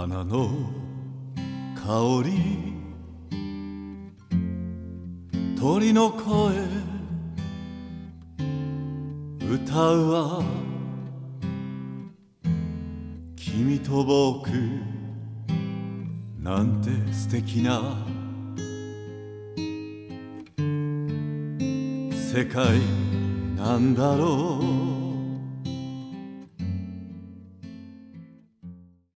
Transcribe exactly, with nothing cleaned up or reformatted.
花の香り鳥の声歌うは君と僕なんて素敵な世界なんだろう